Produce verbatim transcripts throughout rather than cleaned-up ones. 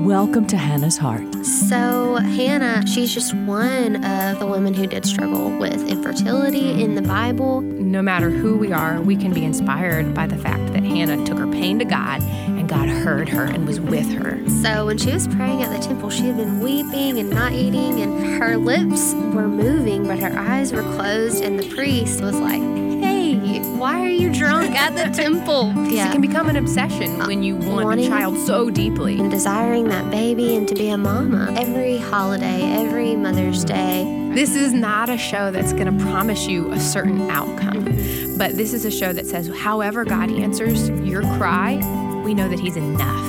Welcome to Hannah's Heart. So Hannah, she's just one of the women who did struggle with infertility in the Bible. No matter who we are, we can be inspired by the fact that Hannah took her pain to God, and God heard her and was with her. So when she was praying at the temple, she had been weeping and not eating, and her lips were moving, but her eyes were closed, and the priest was like, hey, why are you drunk at the temple? Yeah. It can become an obsession when you want Wanting a child so deeply. And desiring that baby and to be a mama. Every holiday, every Mother's Day. This is not a show that's going to promise you a certain outcome, mm-hmm. but this is a show that says, however God answers your cry, we know that He's enough.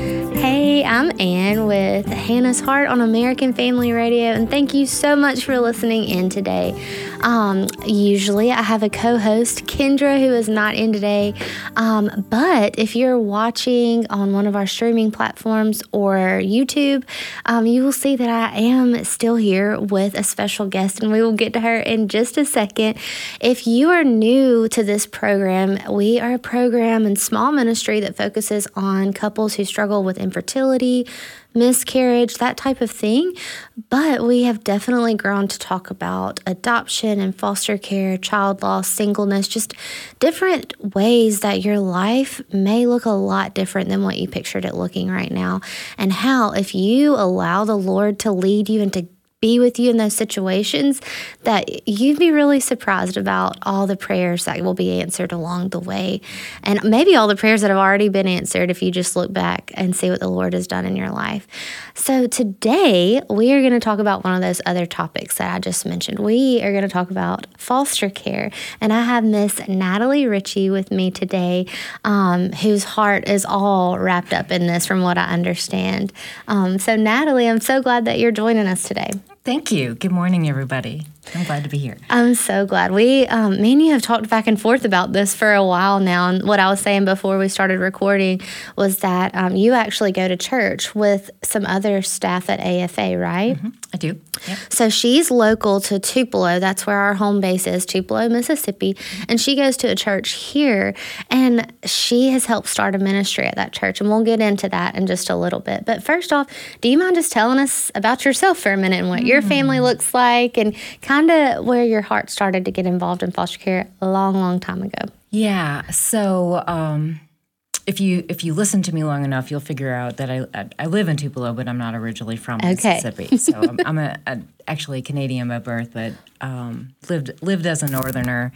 Hey, I'm Ann with Hannah's Heart on American Family Radio, and thank you so much for listening in today. Um, usually I have a co-host, Kendra, who is not in today, um, but if you're watching on one of our streaming platforms or YouTube, um, you will see that I am still here with a special guest, and we will get to her in just a second. If you are new to this program, we are a program and small ministry that focuses on couples who struggle with infertility, miscarriage, that type of thing. But we have definitely grown to talk about adoption and foster care, child loss, singleness, just different ways that your life may look a lot different than what you pictured it looking right now. And how, if you allow the Lord to lead you and to be with you in those situations, that you'd be really surprised about all the prayers that will be answered along the way. And maybe all the prayers that have already been answered if you just look back and see what the Lord has done in your life. So today, we are going to talk about one of those other topics that I just mentioned. We are going to talk about foster care. And I have Miss Natalie Ritchie with me today, um, whose heart is all wrapped up in this from what I understand. Um, so Natalie, I'm so glad that you're joining us today. Thank you. Good morning, everybody. I'm glad to be here. I'm so glad. We, um, me and you have talked back and forth about this for a while now. And what I was saying before we started recording was that um, you actually go to church with some other staff at A F A, right? Mm-hmm. I do. Yep. So she's local to Tupelo. That's where our home base is, Tupelo, Mississippi. And she goes to a church here, and she has helped start a ministry at that church. And we'll get into that in just a little bit. But first off, do you mind just telling us about yourself for a minute and what mm. your family looks like, and kind of where your heart started to get involved in foster care a long, long time ago? Yeah. So um, if you if you listen to me long enough, you'll figure out that I I live in Tupelo, but I'm not originally from okay. Mississippi. So I'm, I'm a, a actually Canadian by birth, but um, lived lived as a Northerner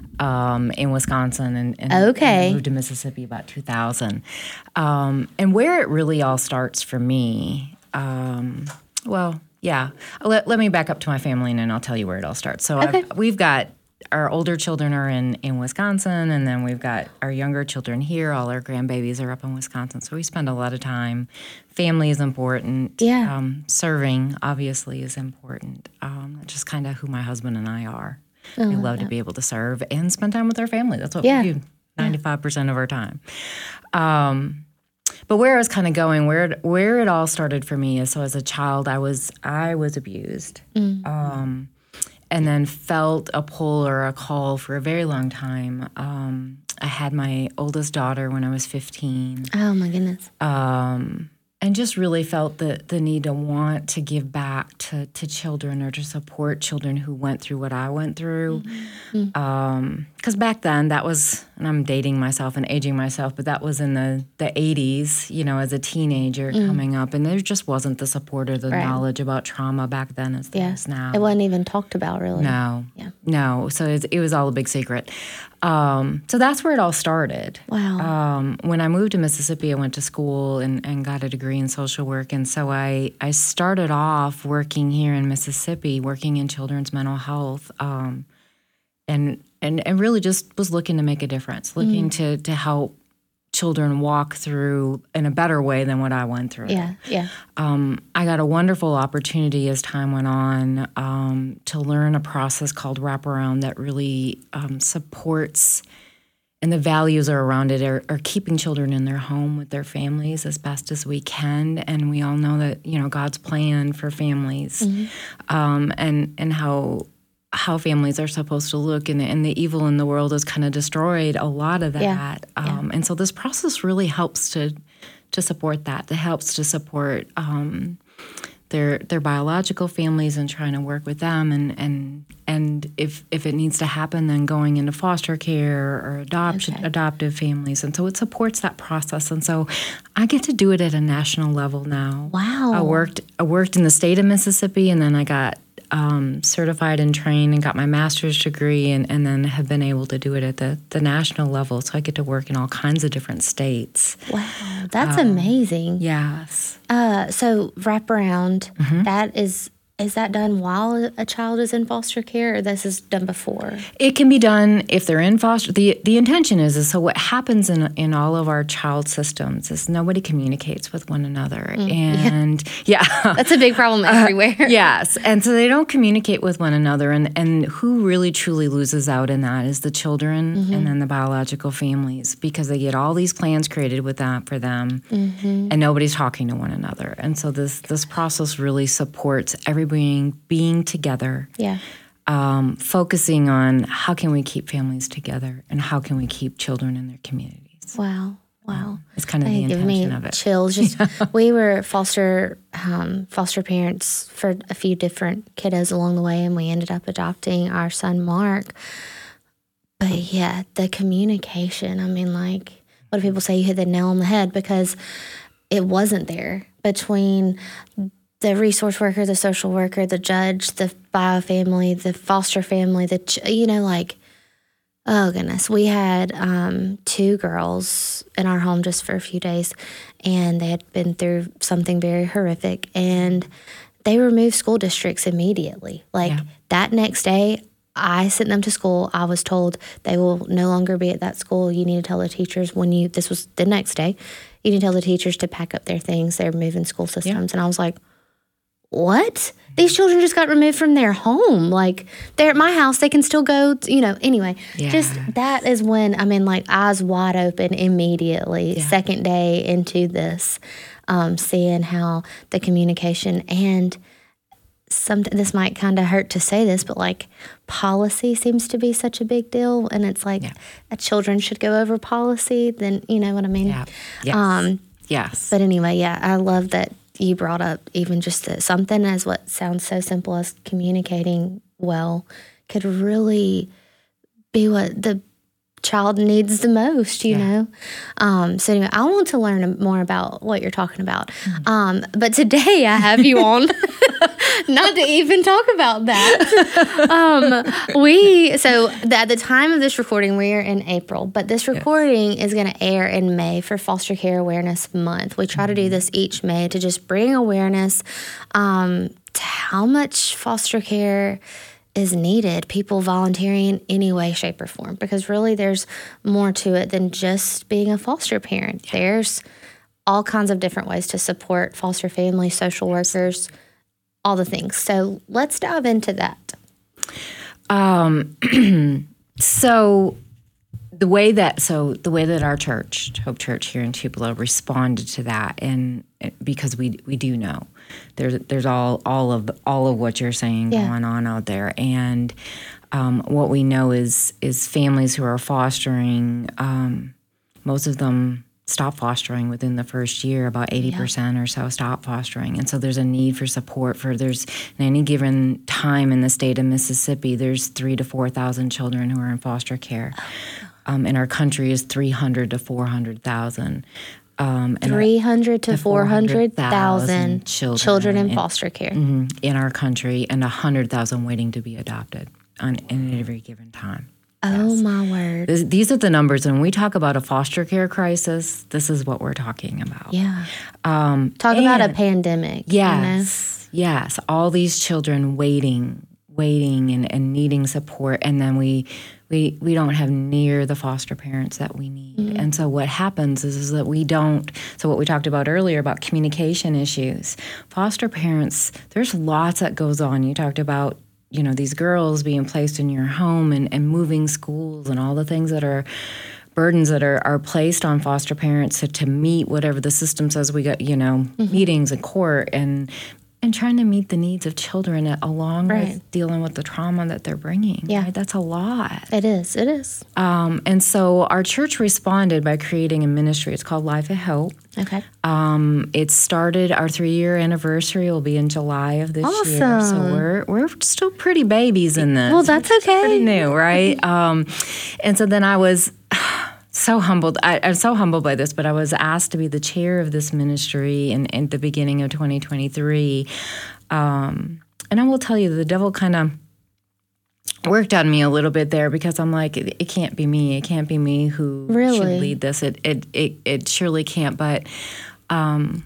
um, in Wisconsin, and, and, okay. and moved to Mississippi about two thousand. Um, and where it really all starts for me, um, well. Yeah. Let, let me back up to my family, and then I'll tell you where it all starts. So okay. I've, we've got our older children are in, in Wisconsin, and then we've got our younger children here. All our grandbabies are up in Wisconsin. So we spend a lot of time. Family is important. Yeah. Um, serving, obviously, is important. Um, that's just kind of who my husband and I are. Oh, we love to be able to serve and spend time with our family. That's what yeah. we do ninety-five percent of our time. Um But where I was kind of going, where it, where it all started for me is, so as a child, I was I was abused, mm. um, and then felt a pull or a call for a very long time. Um, I had my oldest daughter when I was fifteen. Oh my goodness! Um, and just really felt the the need to want to give back to to children, or to support children who went through what I went through. Mm-hmm. Um, because back then, that was, and I'm dating myself and aging myself, but that was in the, the eighties, you know, as a teenager mm. coming up. And there just wasn't the support or the right. knowledge about trauma back then as there yeah. is now. It wasn't even talked about, really. No. Yeah. No. So it, it was all a big secret. Um, so that's where it all started. Wow. Um, when I moved to Mississippi, I went to school and, and got a degree in social work. And so I, I started off working here in Mississippi, working in children's mental health. Um, and And, and really just was looking to make a difference, looking mm. to to help children walk through in a better way than what I went through. Yeah, yeah. Um, I got a wonderful opportunity as time went on um, to learn a process called wraparound that really um, supports, and the values are around it are, are keeping children in their home with their families as best as we can. And we all know that, you know, God's plan for families mm-hmm. um, and and how how families are supposed to look, and, and the evil in the world has kind of destroyed a lot of that. Yeah, um, yeah. And so this process really helps to to support that. That helps to support um, their their biological families and trying to work with them, and and and if if it needs to happen, then going into foster care or adoption Okay. adoptive families, and so it supports that process. And so I get to do it at a national level now. Wow. I worked I worked in the state of Mississippi, and then I got um, certified and trained and got my master's degree, and, and then have been able to do it at the, the national level. So I get to work in all kinds of different states. Wow, that's amazing. Yes. Uh, so wraparound, Mm-hmm. that is is that done while a child is in foster care, or this is done before? It can be done if they're in foster. The the intention is, is so what happens in in all of our child systems is nobody communicates with one another. and yeah. That's a big problem everywhere. Yes. And so they don't communicate with one another. And, and who really truly loses out in that is the children and then the biological families, because they get all these plans created with that for them and nobody's talking to one another. And so this this process really supports everybody being, being together, Yeah. um, focusing on how can we keep families together and how can we keep children in their communities. Wow. Wow. It's kind of They the give me intention of it. chills. Just we were foster um, foster parents for a few different kiddos along the way, and we ended up adopting our son Mark. But yeah, the communication. I mean, like, what do people say? You hit the nail on the head, because it wasn't there between the resource worker, the social worker, the judge, the bio family, the foster family. The ch- you know, like. Oh, goodness. We had um, two girls in our home just for a few days, and they had been through something very horrific, and they removed school districts immediately. Like, Yeah. that next day, I sent them to school. I was told they will no longer be at that school. You need to tell the teachers when you, this was the next day, you need to tell the teachers to pack up their things. They're moving school systems. And I was like, what? These children just got removed from their home. Like, they're at my house. They can still go, to, you know, anyway. Yeah. Just that is when, I mean, like, eyes wide open immediately, Yeah. second day into this, um, seeing how the communication and some, this might kind of hurt to say this, but like policy seems to be such a big deal. And it's like, Yeah. a children should go over policy. Then, you know what I mean? Yeah. Yes. Um, yes. But anyway, yeah, I love that you brought up even just that something as what sounds so simple as communicating well could really be what the child needs the most, you Yeah. know? Um, so anyway, I want to learn more about what you're talking about. Um, but today I have you on not to even talk about that. Um, we, so the, at the time of this recording, we are in April, but this recording is going to air in May for Foster Care Awareness Month. We try to do this each May to just bring awareness um, to how much foster care is needed, people volunteering in any way, shape, or form, because really there's more to it than just being a foster parent. Yeah. There's all kinds of different ways to support foster families, social workers, all the things. So let's dive into that. Um, so the way that so the way that our church, Hope Church here in Tupelo, responded to that, and because we we do know there's there's all all of all of what you're saying Yeah. going on out there, and um, what we know is is families who are fostering, um, most of them stop fostering within the first year. About eighty percent or so stop fostering. And so there's a need for support for, there's, in any given time in the state of Mississippi, there's three to four thousand children who are in foster care. Um, and our country is three hundred to four hundred thousand. Um, and three hundred to four hundred thousand children, children in in, foster care. mhm, in our country, and one hundred thousand waiting to be adopted on, in every given time. Oh, my word. This, these are the numbers. When we talk about a foster care crisis, this is what we're talking about. Yeah. Um, Talk about a and- pandemic. Yes, yes. All these children waiting, waiting, and, and needing support, and then we, we, we don't have near the foster parents that we need. Mm-hmm. And so what happens is, is that we don't. So what we talked about earlier about communication issues, foster parents. There's lots that goes on. You talked about, you know, these girls being placed in your home and, and moving schools and all the things that are burdens that are, are placed on foster parents to, to meet whatever the system says. We got, you know, Mm-hmm. meetings in court and and trying to meet the needs of children along Right. with dealing with the trauma that they're bringing. Yeah. Right? That's a lot. It is. It is. Um, and so our church responded by creating a ministry. It's called Life of Hope. Okay. Um, it started, our three-year anniversary will be in July of this year. So Awesome. we're we're still pretty babies in this. Well, that's It's okay. pretty new, right? um, and so then I was so humbled. I, I'm so humbled by this, but I was asked to be the chair of this ministry in, in the beginning of twenty twenty-three. Um, and I will tell you, the devil kind of worked on me a little bit there because I'm like, it, it can't be me. It can't be me who Really? should lead this. It it it, it surely can't. But, um,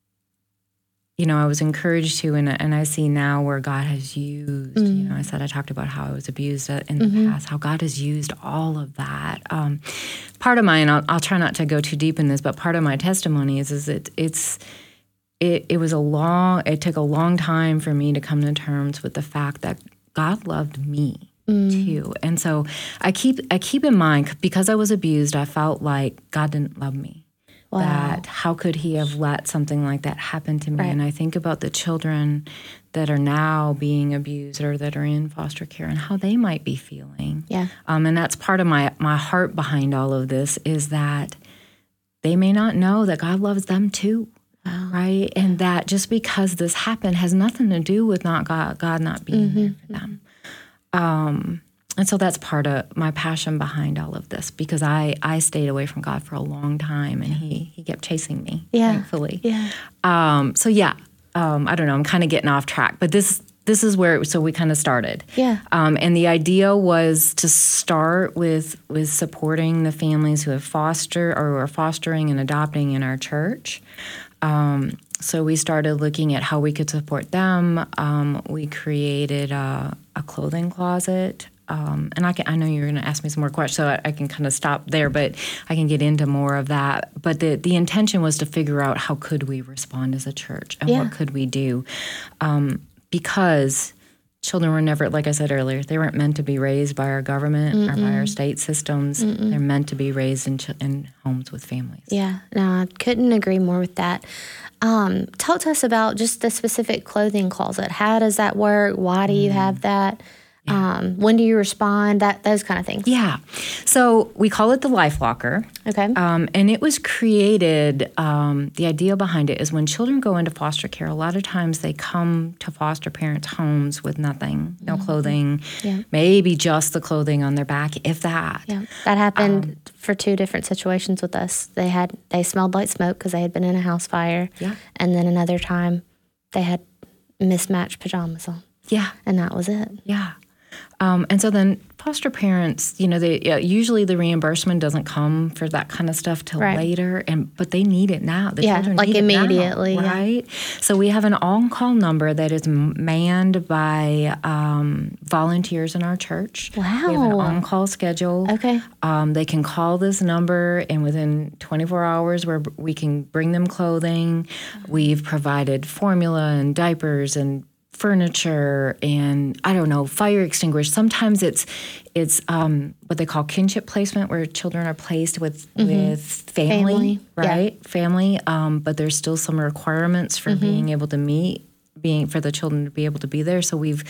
you know, I was encouraged to, and, and I see now where God has used, Mm. you know, I said I talked about how I was abused in the Mm-hmm. past, how God has used all of that. Um, part of my, and I'll, I'll try not to go too deep in this, but part of my testimony is, is it, it's, it, it was a long, it took a long time for me to come to terms with the fact that God loved me too. And so I keep, I keep in mind, because I was abused, I felt like God didn't love me. Wow. That how could he have let something like that happen to me? Right. And I think about the children that are now being abused or that are in foster care and how they might be feeling. Yeah. Um, and that's part of my, my heart behind all of this is that they may not know that God loves them too. Wow. Right? And that just because this happened has nothing to do with not God, God not being Mm-hmm. there for them. Um, and so that's part of my passion behind all of this because I, I stayed away from God for a long time and he, he kept chasing me, Yeah. thankfully. Yeah. Um, so yeah, um, I don't know, I'm kind of getting off track, but this this is where, so we kind of started. Yeah. Um, and the idea was to start with with supporting the families who have foster or are fostering and adopting in our church. Um, so we started looking at how we could support them. Um, we created a, a clothing closet. Um, and I can, I know you're going to ask me some more questions, so I, I can kind of stop there, but I can get into more of that. But the, the intention was to figure out how could we respond as a church and Yeah. what could we do. Um, because children were never, like I said earlier, they weren't meant to be raised by our government Mm-mm. or by our state systems. Mm-mm. They're meant to be raised in, ch- in homes with families. Yeah, no, I couldn't agree more with that. Um, talk to us about just the specific clothing closet. How does that work? Why do you have that? Um, when do you respond? That those kind of things. Yeah. So we call it the Life Locker. Okay. Um, and it was created, um, the idea behind it is when children go into foster care, a lot of times they come to foster parents' homes with nothing, no Mm-hmm. clothing, Yeah. maybe just the clothing on their back, if that. Yeah, that happened for two different situations with us. They had they smelled like smoke because they had been in a house fire. Yeah. And then another time, they had mismatched pajamas on, Yeah. and that was it. Yeah. Um, and so then foster parents, you know, they uh, usually the reimbursement doesn't come for that kind of stuff till Right. later, and but they need it now. The Yeah, children like need it now, immediately, yeah. right? So we have an on-call number that is manned by um, volunteers in our church. We have an Wow. on-call schedule. Okay. Um, they can call this number, and within twenty-four hours, where we can bring them clothing. We've provided formula and diapers and furniture and I don't know, fire extinguishers. Sometimes it's it's um, what they call kinship placement, where children are placed with with family, Family, yeah. right? Family, um, but there's still some requirements for being able to meet, being for the children to be able to be there. So we've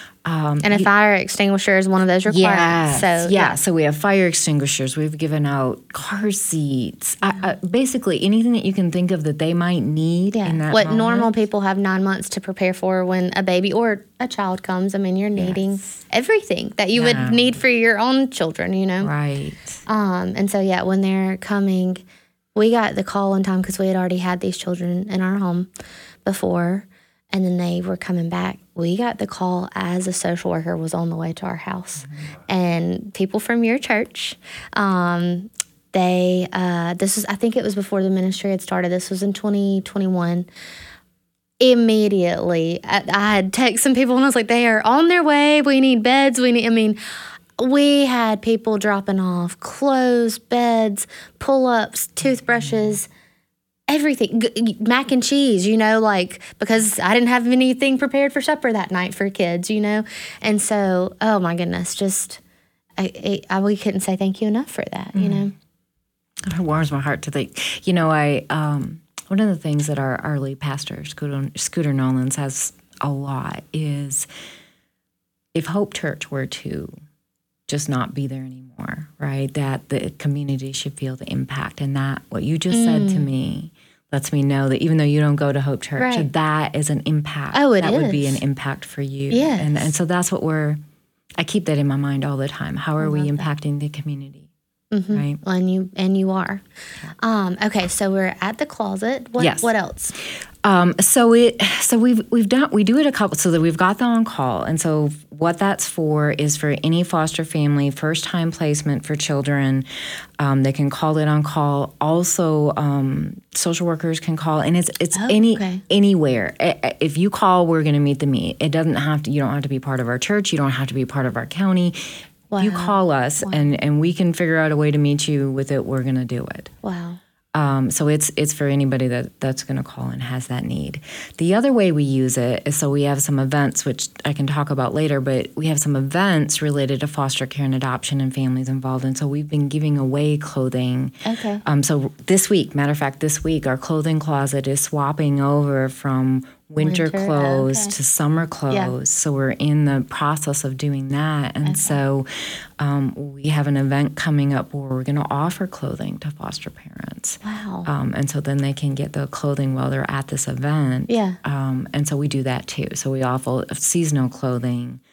um, And a fire extinguisher is one of those requirements. Yes, So yeah. So we have fire extinguishers. We've given out car seats. I, I, basically, anything that you can think of that they might need Yeah. in that What moment. normal people have nine months to prepare for when a baby or a child comes. I mean, you're needing everything that you Yeah. would need for your own children, you know? Right. Um, and so, yeah, when they're coming, we got the call in time because we had already had these children in our home before, and then they were coming back. We got the call as a social worker was on the way to our house. And people from your church, um, they, uh, this is, I think it was before the ministry had started. This was in twenty twenty-one. Immediately, I, I had texted some people and I was like, they are on their way. We need beds. We need, I mean, we had people dropping off clothes, beds, pull-ups, toothbrushes, everything, G- mac and cheese, you know, like, because I didn't have anything prepared for supper that night for kids, you know. And so, oh my goodness, just, I, I, we couldn't say thank you enough for that, you know. It warms my heart to think. You know, I um, one of the things that our, our lead pastor, Scooter, Scooter Nolan, says a lot is if Hope Church were to just not be there anymore, right, that the community should feel the impact. And that, what you just mm. said to me, lets me know that even though you don't go to Hope Church, right. that is an impact. Oh, it that is. That would be an impact for you. Yes. And, and so that's what we're, I keep that in my mind all the time. How are we impacting that. the community? Mm-hmm. Right. Well, and you and you are. Um, okay, so we're at the closet. What, yes. What else? Um, so it so we've we've done we do it a couple so that we've got the on call, and so what that's for is for any foster family first time placement for children. Um, they can call it on call. Also, um, social workers can call, and it's it's oh, any okay. anywhere. If you call, we're going to meet the meet. It doesn't have to. You don't have to be part of our church. You don't have to be part of our county. Wow. You call us, wow. and, and we can figure out a way to meet you with it. We're going to do it. Wow. Um, so it's it's for anybody that, that's going to call and has that need. The other way we use it is so we have some events, which I can talk about later, but we have some events related to foster care and adoption and families involved. And so we've been giving away clothing. Okay. Um, so this week, matter of fact, this week, our clothing closet is swapping over from winter, winter clothes okay. to summer clothes. Yeah. So we're in the process of doing that. And okay. so um, we have an event coming up where we're going to offer clothing to foster parents. Wow. Um, and so then they can get the clothing while they're at this event. Yeah. Um, and so we do that too. So we offer seasonal clothing.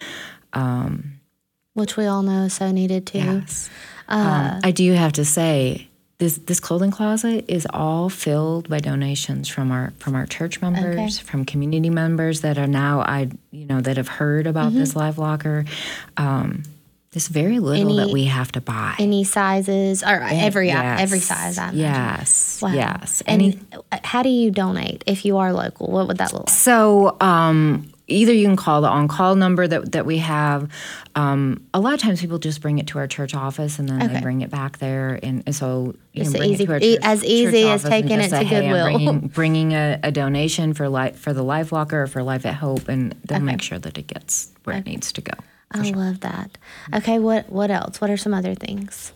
Um, Which we all know is so needed too. Yes. Uh, um, I do have to say, This this clothing closet is all filled by donations from our from our church members, okay. from community members that are now I you know that have heard about mm-hmm. this Live Locker. Um, there's very little any, that we have to buy. Any sizes or every yes. every size. I imagine. Yes, wow. yes. And any, how do you donate if you are local? What would that look like? So. Um, Either you can call the on-call number that that we have. Um, a lot of times people just bring it to our church office and then okay. they bring it back there. And, and so you just can bring easy, it to our church, as easy church as taking it say, to hey, Goodwill. I'm bringing, bringing a, a donation for li- for the Life Locker or for Life at Hope, and they'll okay. make sure that it gets where okay. it needs to go. I sure. love that. Okay, what what else? What are some other things?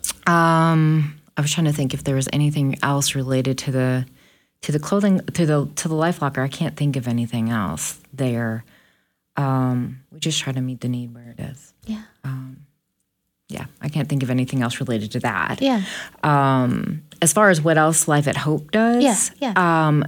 Um, I was trying to think if there was anything else related to the to the clothing to the to the Life Locker. I can't think of anything else there. Um, we just try to meet the need where it is. Yeah. Um, yeah, I can't think of anything else related to that. Yeah. Um, as far as what else Life at Hope does, yeah, yeah. Um,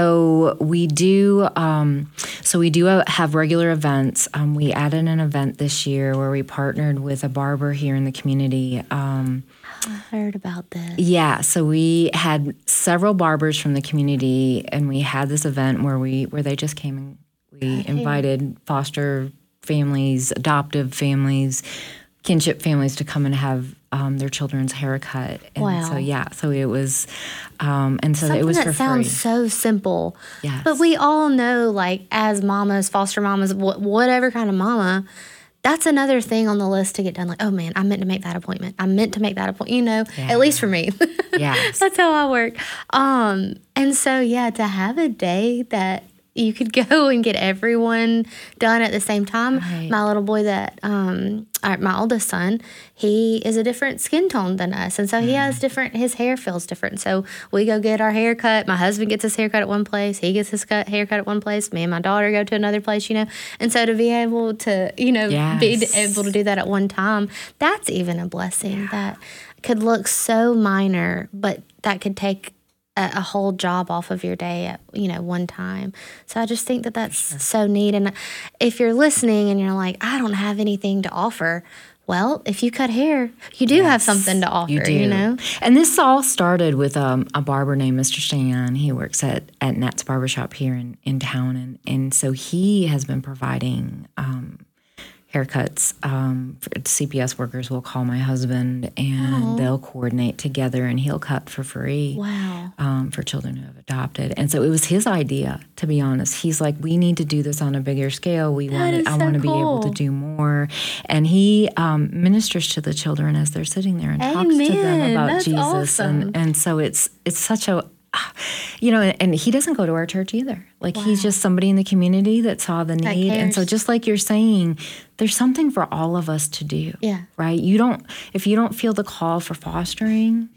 so we do. Um, so we do have regular events. Um, we added an event this year where we partnered with a barber here in the community. Um, I heard about this. Yeah, so we had several barbers from the community, and we had this event where we where they just came and. We invited foster families, adoptive families, kinship families to come and have um, their children's haircut. And wow. so, yeah, so it was, um, and so Something it was that for sounds free. so simple. Yes. But we all know, like, as mamas, foster mamas, wh- whatever kind of mama, that's another thing on the list to get done. Like, oh, man, I meant to make that appointment. I meant to make that appointment, you know, yeah. at least for me. Yes. That's how I work. Um, and so, yeah, to have a day that you could go and get everyone done at the same time. Right. My little boy that, um, our, my oldest son, he is a different skin tone than us. And so he has different, his hair feels different. So we go get our hair cut. My husband gets his hair cut at one place. He gets his cut, hair cut at one place. Me and my daughter go to another place, you know. And so to be able to, you know, yes. be able to do that at one time, that's even a blessing. Yeah. That could look so minor, but that could take A, a whole job off of your day at, you know, one time. So I just think that that's sure. so neat. And if you're listening and you're like, I don't have anything to offer, well, if you cut hair, you do yes, have something to offer, you, do. you know? And this all started with um, a barber named Mister Stan. He works at, at Nat's Barbershop here in, in town. And, and so he has been providing um, haircuts. Um, for C P S workers will call my husband, and oh. they'll coordinate together, and he'll cut for free. Wow. Um, for children who have adopted. And so it was his idea, to be honest. He's like, we need to do this on a bigger scale. We want I so want to cool. be able to do more. And he um, ministers to the children as they're sitting there and Amen. talks to them about That's Jesus. Awesome. And and so it's it's such a you know, and he doesn't go to our church either. Like wow. he's just somebody in the community that saw the need. And so just like you're saying, there's something for all of us to do. Yeah. Right? You don't, if you don't feel the call for fostering,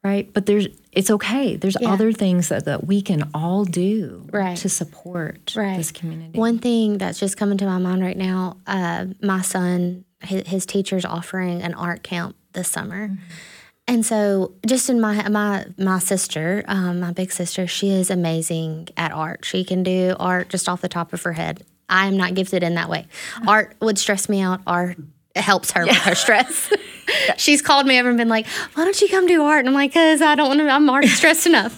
right? But there's it's okay. There's Yeah. other things that, that we can all do Right. to support Right. this community. One thing that's just coming to my mind right now, uh, my son, his, his teacher's offering an art camp this summer. Mm-hmm. And so just in my my my sister, um, my big sister, she is amazing at art. She can do art just off the top of her head. I am not gifted in that way. Art would stress me out. Art helps her yeah. with her stress. She's called me over and been like, why don't you come do art? And I'm like, because I don't want to, I'm already stressed enough.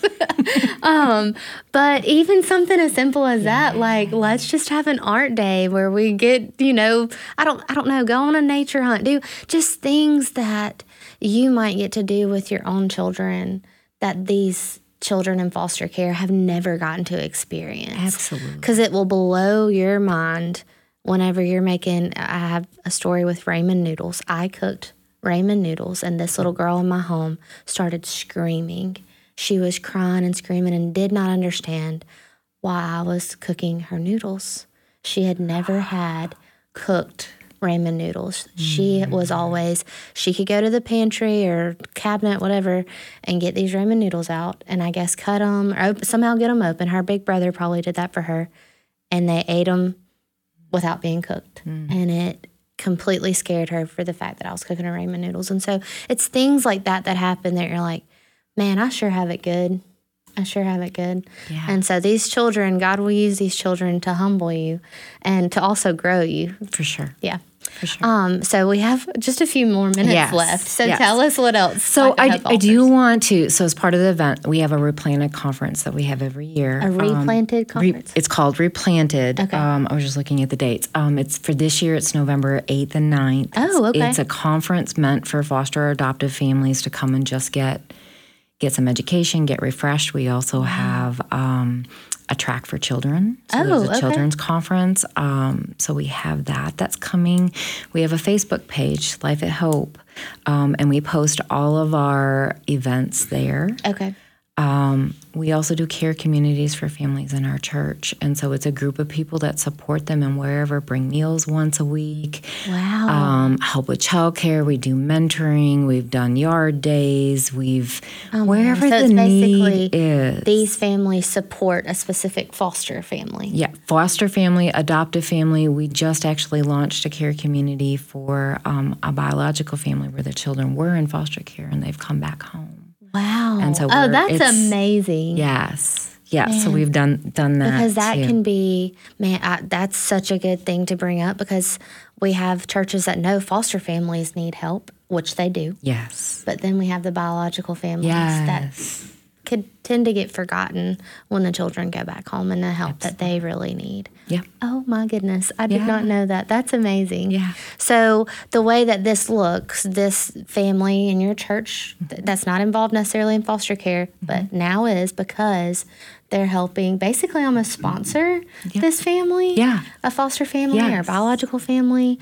um, but even something as simple as yeah. that, like, let's just have an art day where we get, you know, I don't, I don't know, go on a nature hunt, do just things that you might get to do with your own children that these children in foster care have never gotten to experience. Absolutely. Because it will blow your mind whenever you're making, I have a story with ramen noodles. I cooked ramen noodles, and this little girl in my home started screaming. She was crying and screaming and did not understand why I was cooking her noodles. She had never had cooked ramen noodles. She mm-hmm. was always, she could go to the pantry or cabinet, whatever, and get these ramen noodles out, and I guess cut them or open, somehow get them open. Her big brother probably did that for her, and they ate them without being cooked. Mm. And it completely scared her for the fact that I was cooking her ramen noodles. And so it's things like that that happen that you're like, man, I sure have it good. I sure have it good. Yeah. And so these children, God will use these children to humble you and to also grow you. For sure. Yeah. For sure. Um, so we have just a few more minutes yes. left. So yes. tell us what else. So I, I do want to, so as part of the event, we have a Replanted conference that we have every year. A Replanted um, conference? Re, it's called Replanted. Okay. Um, I was just looking at the dates. Um, it's for this year, it's November eighth and ninth. Oh, okay. It's a conference meant for foster or adoptive families to come and just get get some education, get refreshed. We also have um, a track for children. So oh, there's a okay. children's conference. Um, so we have that. That's coming. We have a Facebook page, Life at Hope, um, and we post all of our events there. Okay. Um, we also do care communities for families in our church. And so it's a group of people that support them and wherever, bring meals once a week. Wow. Um, help with childcare. We do mentoring. We've done yard days. We've, um, wherever so the it's need basically is. These families support a specific foster family. Yeah, foster family, adoptive family. We just actually launched a care community for um, a biological family where the children were in foster care and they've come back home. Wow. And so oh, that's amazing. Yes. Yeah. Man. So we've done done that. Because that too. can be, man, I, that's such a good thing to bring up because we have churches that know foster families need help, which they do. Yes. But then we have the biological families yes. that could tend to get forgotten when the children go back home and the help Absolutely. That they really need. Yeah. Oh, my goodness. I did yeah. not know that. That's amazing. Yeah. So the way that this looks, this family in your church mm-hmm. that's not involved necessarily in foster care, mm-hmm. but now is because they're helping basically almost sponsor yeah. this family, yeah. a foster family yes. or a biological family,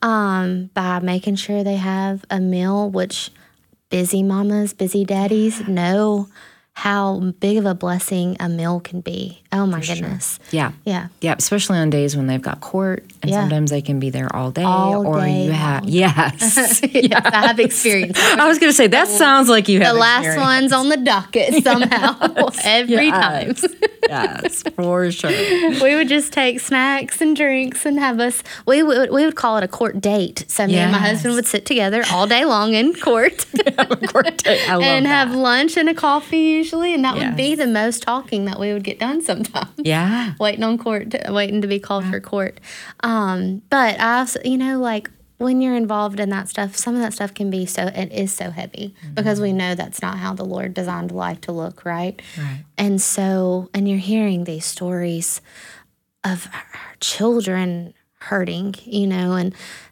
um, by making sure they have a meal, which busy mamas, busy daddies know how big of a blessing a meal can be. Oh, my For goodness. Sure. Yeah. Yeah. Yeah, especially on days when they've got court, and yeah. sometimes they can be there all day. All or day you have, long. yes. yes, I have experience. I was going to say, that sounds like you have The last experience. one's on the docket somehow, yes. every yes. time. yes, for sure. We would just take snacks and drinks and have us, we would, we would call it a court date. So me yes. and my husband would sit together all day long in court. court date. I love and that. have lunch and a coffee usually, and that yes. would be the most talking that we would get done sometimes. Yeah. waiting on court, to, waiting to be called yeah. for court. Um, but I also, you know, like when you're involved in that stuff, some of that stuff can be so, it is so heavy mm-hmm. because we know that's not how the Lord designed life to look, right? Right. And so, and you're hearing these stories of our children hurting, you know, and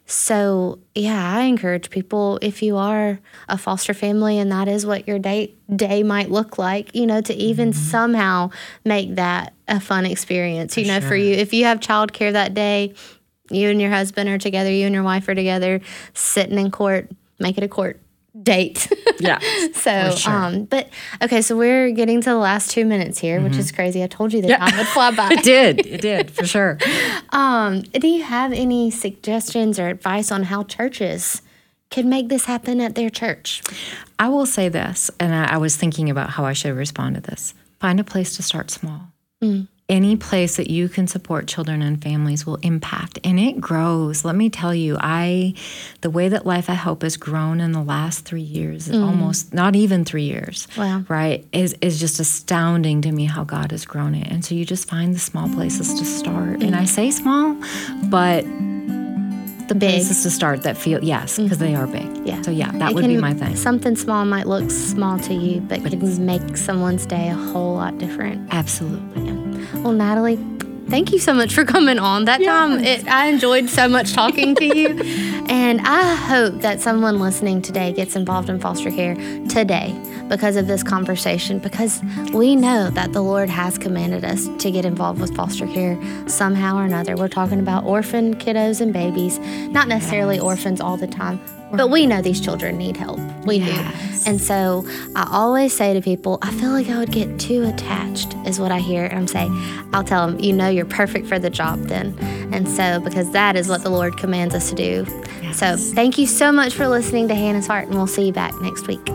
so, yeah, I encourage people, if you are a foster family and that is what your day, day might look like, you know, to even mm-hmm. somehow make that a fun experience, you for know, sure. for you. If you have childcare that day, you and your husband are together, you and your wife are together, sitting in court, make it a court date. Yeah. so, sure. um, but okay, so we're getting to the last two minutes here, mm-hmm. which is crazy. I told you the yeah. time would fly by. It did. It did, for sure. Um, do you have any suggestions or advice on how churches could make this happen at their church? I will say this, and I, I was thinking about how I should respond to this. Find a place to start small. Mm. Any place that you can support children and families will impact, and it grows. Let me tell you, I, the way that Life at Hope has grown in the last three years, mm. almost not even three years, wow. right, is is just astounding to me how God has grown it. And so you just find the small places to start. Mm. And I say small, but the big. places to start that feel, yes, because mm-hmm. they are big. Yeah. So yeah, that it would can, be my thing. Something small might look small to you, but, but can make someone's day a whole lot different. Absolutely. Yeah. Well, Natalie, thank you so much for coming on. That yes. time, it, I enjoyed so much talking to you. And I hope that someone listening today gets involved in foster care today because of this conversation, because we know that the Lord has commanded us to get involved with foster care somehow or another. We're talking about orphan kiddos and babies, not necessarily yes. orphans all the time, but we know these children need help. We yes. do. And so I always say to people, I feel like I would get too attached is what I hear. And I'm saying, I'll tell them, you know, you're perfect for the job then. And so, because that is what the Lord commands us to do. Yes. So thank you so much for listening to Hannah's Heart, and we'll see you back next week.